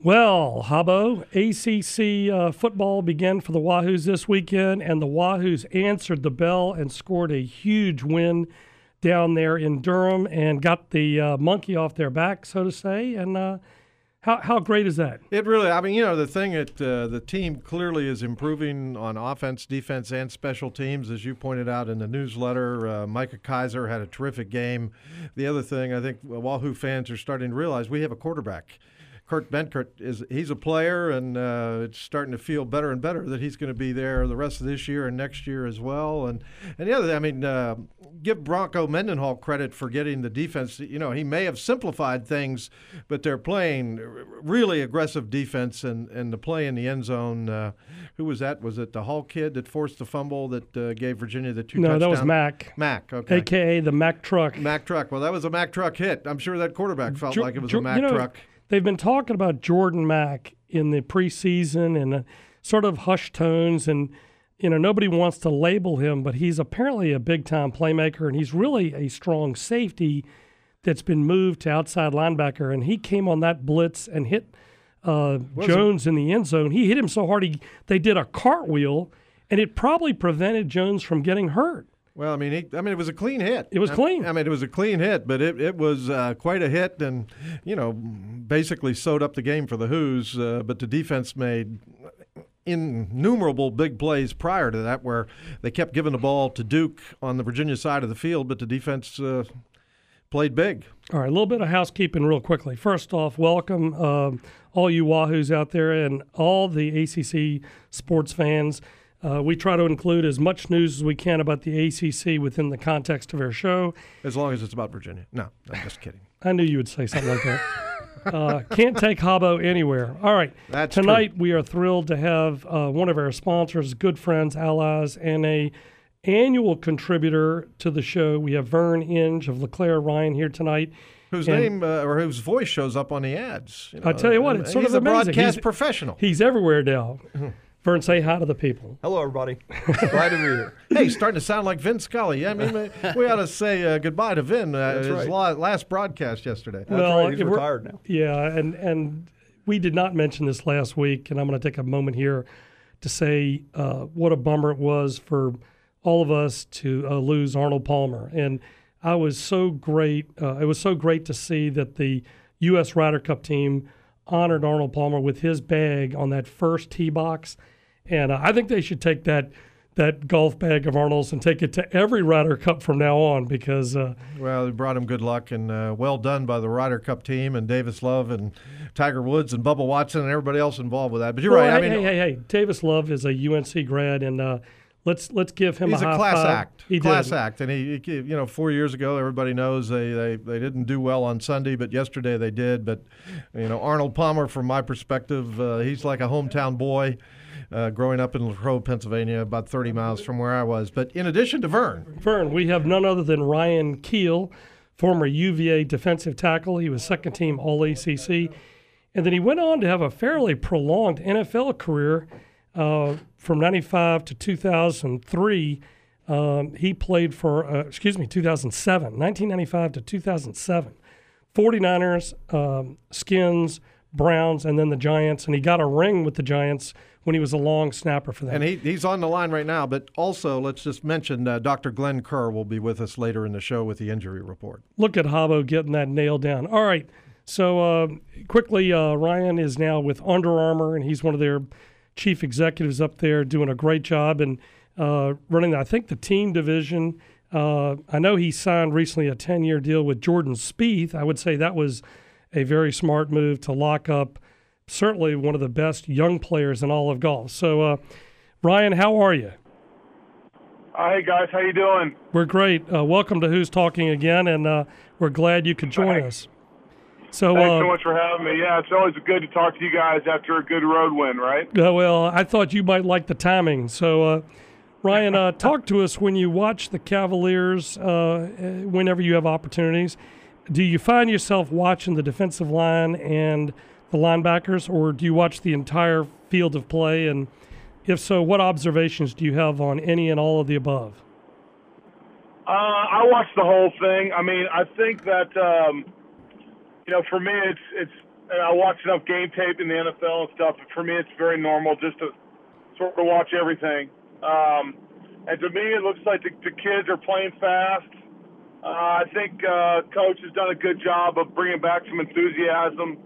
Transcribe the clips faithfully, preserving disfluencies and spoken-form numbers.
Well, Habbo, A C C uh, football began for the Wahoos this weekend, and the Wahoos answered the bell and scored a huge win down there in Durham and got the uh, monkey off their back, so to say. And uh, how how great is that? It really, I mean, you know, the thing that uh, the team clearly is improving on offense, defense, and special teams, as you pointed out in the newsletter. Uh, Micah Kaiser had a terrific game. The other thing, I think Wahoo fans are starting to realize we have a quarterback. Kurt Benkert is he's a player, and uh, it's starting to feel better and better that he's going to be there the rest of this year and next year as well. And and the other, I mean, uh, give Bronco Mendenhall credit for getting the defense. You know, he may have simplified things, but they're playing really aggressive defense, and, and the play in the end zone. Uh, who was that? Was it the Hall kid that forced the fumble that uh, gave Virginia the two no, touchdowns? No, that was Mac. Mac, okay. A K A the Mac truck. Mac truck. Well, that was a Mac truck hit. I'm sure that quarterback felt Jo- like it was Jo- a Mac you know, truck. They've been talking about Jordan Mack in the preseason and uh, sort of hushed tones, and you know nobody wants to label him, but he's apparently a big-time playmaker, and he's really a strong safety that's been moved to outside linebacker, and he came on that blitz and hit uh, Jones in the end zone. He hit him so hard he they did a cartwheel, and it probably prevented Jones from getting hurt. Well, I mean, he, I mean, it was a clean hit. It was I, clean. I mean, it was a clean hit, but it, it was uh, quite a hit, and you know, basically sewed up the game for the Hoos. Uh, but the defense made innumerable big plays prior to that, where they kept giving the ball to Duke on the Virginia side of the field, but the defense uh, played big. All right, a little bit of housekeeping real quickly. First off, welcome uh, all you Wahoos out there and all the A C C sports fans. Uh, we try to include as much news as we can about the A C C within the context of our show. As long as it's about Virginia. No, I'm just kidding. I knew you would say something like that. Uh, can't take Habbo anywhere. All right. That's Tonight true. we are thrilled to have uh, one of our sponsors, good friends, allies, and a annual contributor to the show. We have Vern Inge of LeClaire Ryan here tonight. Whose and name uh, or whose voice shows up on the ads. You know, I tell you what, it's sort he's of a amazing. broadcast He's- professional. He's everywhere now. Vern, say hi to the people. Hello, everybody. Glad to be here. Hey, he's starting to sound like Vin Scully. I mean, we, we ought to say uh, goodbye to Vin. Uh, That's his right. la- last broadcast yesterday. That's Well, right. He's if we're- retired now. Yeah, and, and we did not mention this last week, and I'm going to take a moment here to say uh, what a bummer it was for all of us to uh, lose Arnold Palmer. And I was so great. Uh, it was so great to see that the U S Ryder Cup team honored Arnold Palmer with his bag on that first tee box. And uh, I think they should take that that golf bag of Arnold's and take it to every Ryder Cup from now on because uh, Well, it brought him good luck, and uh, well done by the Ryder Cup team and Davis Love and Tiger Woods and Bubba Watson and everybody else involved with that. But you're well, right. Hey, I mean, hey, hey, hey, Davis Love is a U N C grad, and uh, let's let's give him he's a a high class five. act. He class did. act, and he, he, you know, four years ago, everybody knows they, they they didn't do well on Sunday, but yesterday they did. But you know, Arnold Palmer, from my perspective, uh, he's like a hometown boy. Uh, growing up in La Crosse, Pennsylvania, about thirty miles from where I was. But in addition to Vern. Vern, we have none other than Ryan Keel, former U V A defensive tackle. He was second team All A C C. And then he went on to have a fairly prolonged N F L career uh, from ninety-five to two thousand three. Um, he played for, uh, excuse me, two thousand seven, nineteen ninety-five to two thousand seven. forty-niners, um, Skins, Browns, and then the Giants. And he got a ring with the Giants when he was a long snapper for them. And he, he's on the line right now, but also let's just mention uh, Doctor Glenn Kerr will be with us later in the show with the injury report. Look at Habbo getting that nailed down. All right, so uh, quickly, uh, Ryan is now with Under Armour, and he's one of their chief executives up there, doing a great job and uh, running, I think, the team division. Uh, I know he signed recently a ten-year deal with Jordan Spieth. I would say that was a very smart move to lock up certainly one of the best young players in all of golf. So, uh, Ryan, how are you? Uh, hey, guys. How you doing? We're great. Uh, welcome to Who's Talking again, and uh, we're glad you could join Thanks. us. So, Thanks uh, so much for having me. Yeah, it's always good to talk to you guys after a good road win, right? uh, well, I thought you might like the timing. So, uh, Ryan, uh, talk to us when you watch the Cavaliers uh, whenever you have opportunities. Do you find yourself watching the defensive line and the linebackers, or do you watch the entire field of play? And if so, what observations do you have on any and all of the above? Uh, I watched the whole thing. I mean, I think that um, you know, for me, it's it's and I watch enough game tape in the N F L and stuff. For me, it's very normal just to sort of watch everything. Um, and to me, it looks like the, the kids are playing fast. Uh, I think uh, Coach has done a good job of bringing back some enthusiasm.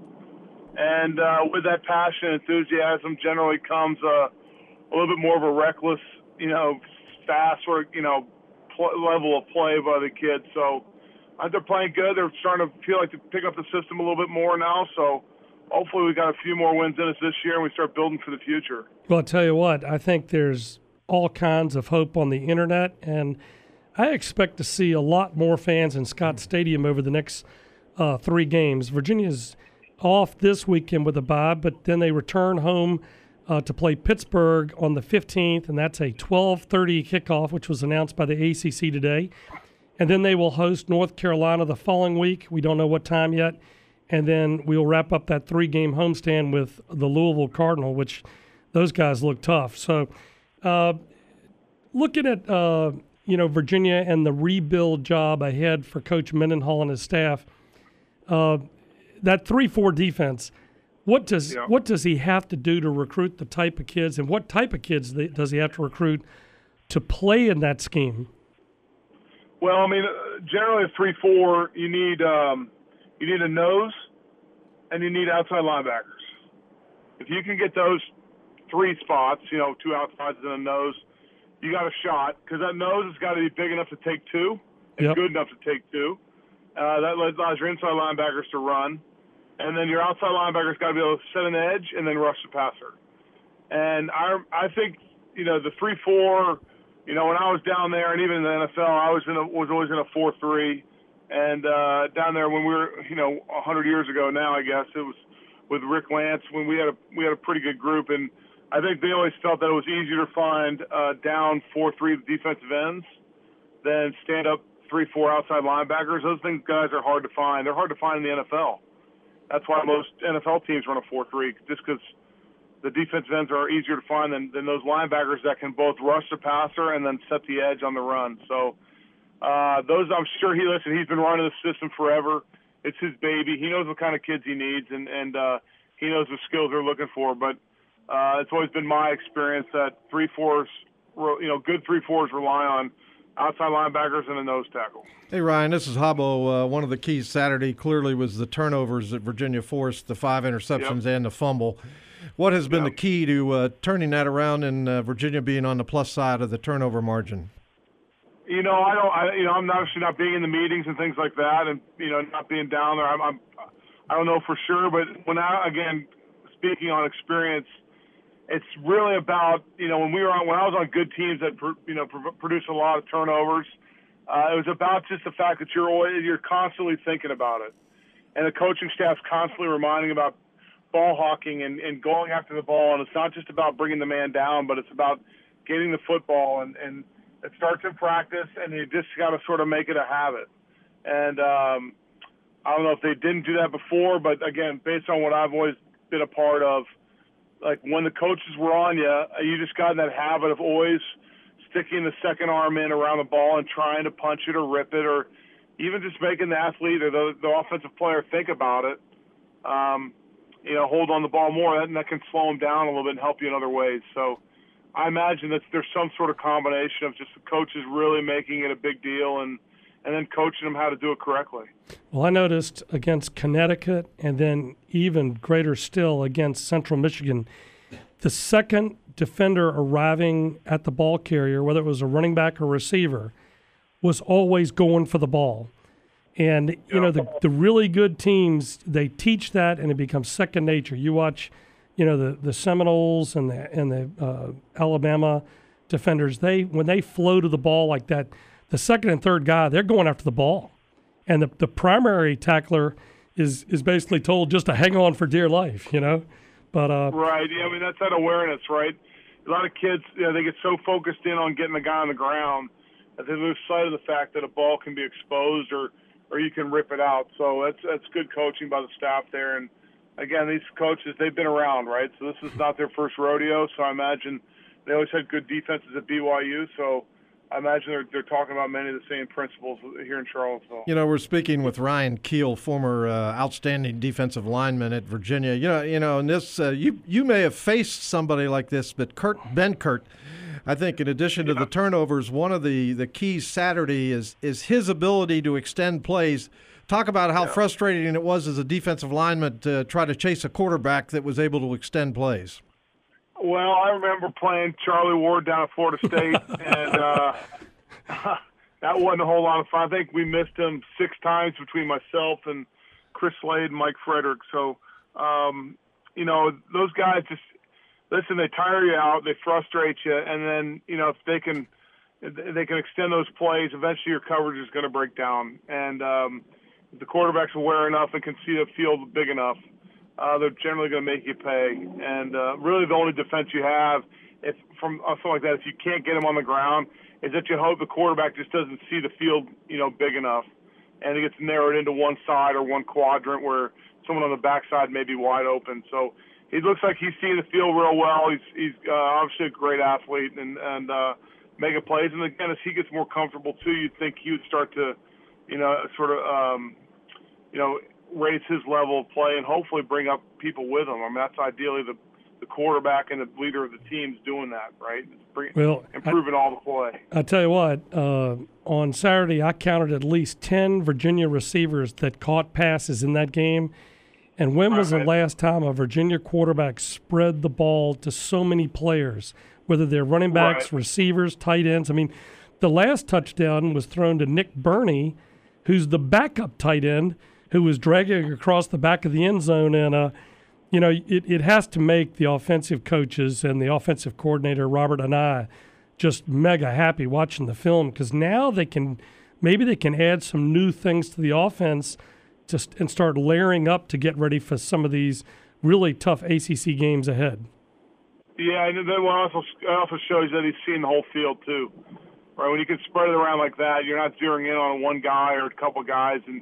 And uh, with that passion and enthusiasm generally comes a, a little bit more of a reckless, you know, fast or, you know, pl- level of play by the kids. So I think they're playing good. They're starting to feel like to pick up the system a little bit more now. So hopefully we got a few more wins in us this year and we start building for the future. Well, I'll tell you what, I think there's all kinds of hope on the internet, and I expect to see a lot more fans in Scott Stadium over the next uh, three games. Virginia's off this weekend with a bye, but then they return home uh, to play Pittsburgh on the fifteenth, and that's a twelve thirty kickoff, which was announced by the A C C today. And then they will host North Carolina the following week. We don't know what time yet. And then we'll wrap up that three-game homestand with the Louisville Cardinal, which those guys look tough. So uh, looking at uh, you know Virginia and the rebuild job ahead for Coach Mendenhall and his staff, uh, that three four defense, what does yeah. what does he have to do to recruit the type of kids, and what type of kids does he have to recruit to play in that scheme? Well, I mean, generally a three four, you need um, you need a nose and you need outside linebackers. If you can get those three spots, you know, two outsides and a nose, you got a shot, because that nose has got to be big enough to take two and yep. good enough to take two. Uh, that allows your inside linebackers to run. And then your outside linebackers got to be able to set an edge and then rush the passer. And I, I think, you know, the three four, you know, when I was down there and even in the N F L, I was in a, was always in a four three. And uh, down there when we were, you know, one hundred years ago now, I guess, it was with Rick Lance when we had a we had a pretty good group. And I think they always felt that it was easier to find uh, down four three defensive ends than stand up three four outside linebackers. Those things guys are hard to find. They're hard to find in the N F L. That's why most N F L teams run a four three, just because the defensive ends are easier to find than, than those linebackers that can both rush the passer and then set the edge on the run. So uh, those, I'm sure he listen. He's been running the system forever. It's his baby. He knows what kind of kids he needs, and and uh, he knows the skills they're looking for. But uh, it's always been my experience that three fours, you know, good three fours rely on outside linebackers and a nose tackle. Hey, Ryan, this is Habbo. Uh, one of the keys Saturday clearly was the turnovers that Virginia forced, the five interceptions yep. and the fumble. What has been yep. the key to uh, turning that around and uh, Virginia being on the plus side of the turnover margin? You know, I don't. I, you know, I'm obviously not being in the meetings and things like that, and you know, not being down there. I'm, I'm I don't know for sure, but when I again speaking on experience, it's really about, you know, when we were on, when I was on good teams that, you know, produce a lot of turnovers, uh, it was about just the fact that you're always, you're constantly thinking about it. And the coaching staff's constantly reminding about ball hawking and, and going after the ball. And it's not just about bringing the man down, but it's about getting the football. And, and it starts in practice, and you just got to sort of make it a habit. And um, I don't know if they didn't do that before, but again, based on what I've always been a part of, like when the coaches were on you, you just got in that habit of always sticking the second arm in around the ball and trying to punch it or rip it, or even just making the athlete or the, the offensive player think about it, um, you know, hold on the ball more, and that can slow them down a little bit and help you in other ways. So I imagine that there's some sort of combination of just the coaches really making it a big deal and, and then coaching them how to do it correctly. Well, I noticed against Connecticut and then even greater still against Central Michigan, the second defender arriving at the ball carrier, whether it was a running back or receiver, was always going for the ball. And, you yeah. know, the, the really good teams, they teach that and it becomes second nature. You watch, you know, the, the Seminoles and the, and the uh, Alabama defenders, they when they flow to the ball like that, the second and third guy, they're going after the ball. And the, the primary tackler is is basically told just to hang on for dear life, you know. But uh, Right. Yeah, I mean, that's that awareness, right? A lot of kids, you know, they get so focused in on getting the guy on the ground that they lose sight of the fact that a ball can be exposed or, or you can rip it out. So that's that's good coaching by the staff there. And, again, these coaches, they've been around, right? So this is not their first rodeo. So I imagine they always had good defenses at B Y U. So I imagine they're, they're talking about many of the same principles here in Charlottesville. You know, we're speaking with Ryan Keel, former uh, outstanding defensive lineman at Virginia. You know, you know, in this, uh, you you may have faced somebody like this, but Kurt Benkert, I think, in addition to yeah. the turnovers, one of the, the keys Saturday is is his ability to extend plays. Talk about how yeah. frustrating it was as a defensive lineman to try to chase a quarterback that was able to extend plays. Well, I remember playing Charlie Ward down at Florida State, and uh, that wasn't a whole lot of fun. I think we missed him six times between myself and Chris Slade and Mike Frederick. So, um, you know, those guys just listen. They tire you out, they frustrate you, and then you know if they can, if they can extend those plays. Eventually, your coverage is going to break down, and um, if the quarterback's aware enough and can see the field big enough. Uh, they're generally going to make you pay, and uh, really the only defense you have, if from uh, something like that, if you can't get him on the ground, is that you hope the quarterback just doesn't see the field, you know, big enough, and it gets narrowed into one side or one quadrant where someone on the backside may be wide open. So he looks like he's seeing the field real well. He's he's uh, obviously a great athlete and and uh, making plays. And again, as he gets more comfortable too, you'd think he would start to, you know, sort of, um, you know. raise his level of play and hopefully bring up people with him. I mean, that's ideally the, the quarterback and the leader of the team's doing that, right? Bring, well, improving I, all the play. I tell you what, uh, on Saturday I counted at least ten Virginia receivers that caught passes in that game. And when was the last time a Virginia quarterback spread the ball to so many players, whether they're running backs, right. receivers, tight ends? I mean, the last touchdown was thrown to Nick Burney, who's the backup tight end, who was dragging across the back of the end zone. And, uh, you know, it, it has to make the offensive coaches and the offensive coordinator, Robert and I, just mega happy watching the film because now they can maybe they can add some new things to the offense just and start layering up to get ready for some of these really tough A C C games ahead. Yeah, and then what also, also shows that he's seeing the whole field too. Right, when you can spread it around like that, you're not zeroing in on one guy or a couple guys and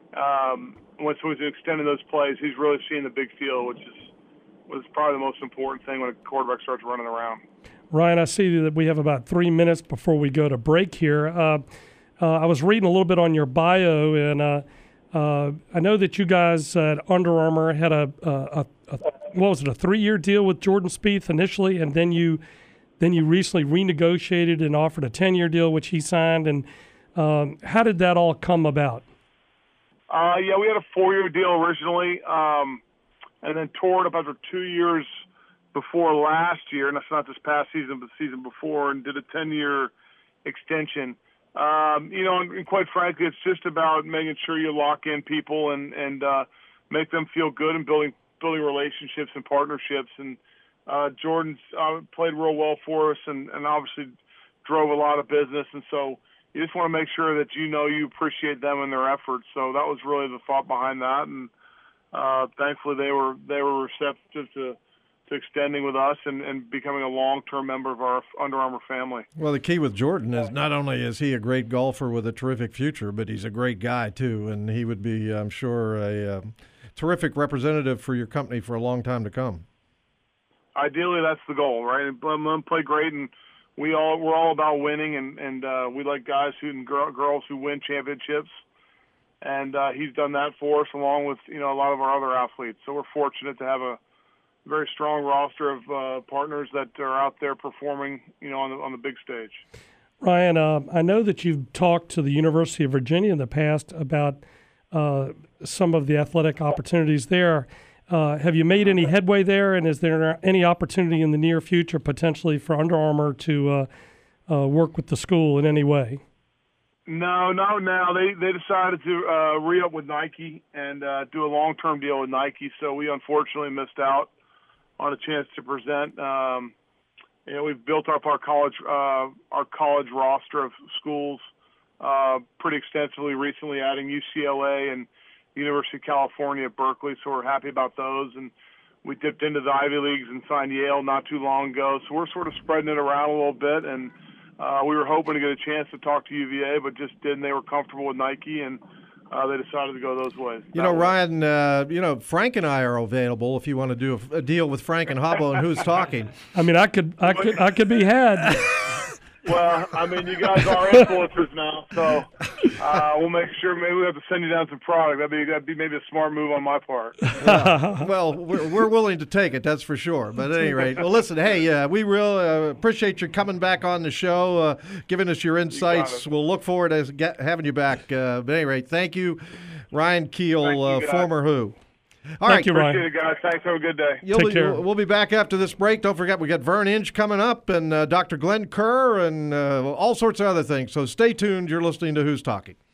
Um, once he's extending those plays, he's really seeing the big field, which is was probably the most important thing when a quarterback starts running around. Ryan, I see that we have about three minutes before we go to break here. Uh, uh, I was reading a little bit on your bio, and uh, uh, I know that you guys at Under Armour had a, a, a, a what was it, a three-year deal with Jordan Spieth initially, and then you then you recently renegotiated and offered a ten-year deal, which he signed. And um, how did that all come about? Uh, yeah, we had a four-year deal originally, um, and then tore it up after two years before last year, and that's not this past season, but the season before, and did a ten-year extension. Um, you know, and, and quite frankly, it's just about making sure you lock in people and and uh, make them feel good and building building relationships and partnerships. And uh, Jordan's uh, played real well for us, and, and obviously drove a lot of business, and so. You just want to make sure that you know you appreciate them and their efforts. So that was really the thought behind that, and uh, thankfully they were they were receptive to, to extending with us and, and becoming a long-term member of our Under Armour family. Well, the key with Jordan is not only is he a great golfer with a terrific future, but he's a great guy too, and he would be, I'm sure, a uh, terrific representative for your company for a long time to come. Ideally, that's the goal, right? And play great and. We all we're all about winning, and and uh, we like guys who and girl, girls who win championships, and uh, he's done that for us along with you know a lot of our other athletes. So we're fortunate to have a very strong roster of uh, partners that are out there performing, you know, on the on the big stage. Ryan, uh, I know that you've talked to the University of Virginia in the past about uh, some of the athletic opportunities there. Uh, have you made any headway there, and is there any opportunity in the near future potentially for Under Armour to uh, uh, work with the school in any way? No, no, now. They they decided to uh, re-up with Nike and uh, do a long-term deal with Nike, so we unfortunately missed out on a chance to present. Um, you know, we've built up our college uh, our college roster of schools uh, pretty extensively recently, adding U C L A and University of California at Berkeley, so we're happy about those. And we dipped into the Ivy Leagues and signed Yale not too long ago, so we're sort of spreading it around a little bit. And uh, we were hoping to get a chance to talk to U V A, but just didn't. They were comfortable with Nike, and uh, they decided to go those ways. You know, Ryan, uh, you know, Frank and I are available if you want to do a, a deal with Frank and Hobbo and Who's Talking. I mean, I could, I could, I could be had. Well, I mean, you guys are influencers now, so uh, we'll make sure. Maybe we have to send you down some product. That'd be that'd be maybe a smart move on my part. Yeah. Well, we're, we're willing to take it, that's for sure. But at any rate, well, listen, hey, uh, we really uh, appreciate you coming back on the show, uh, giving us your insights. We'll look forward to get, having you back. Uh, but at any rate, thank you, Ryan Keel, Thank you, uh, guys. former Who. All Thank right. you, Ryan. Appreciate it, guys. Thanks. Have a good day. You'll Take be, care. We'll be back after this break. Don't forget, we got Vern Inge coming up and uh, Doctor Glenn Kerr and uh, all sorts of other things. So stay tuned. You're listening to Who's Talking.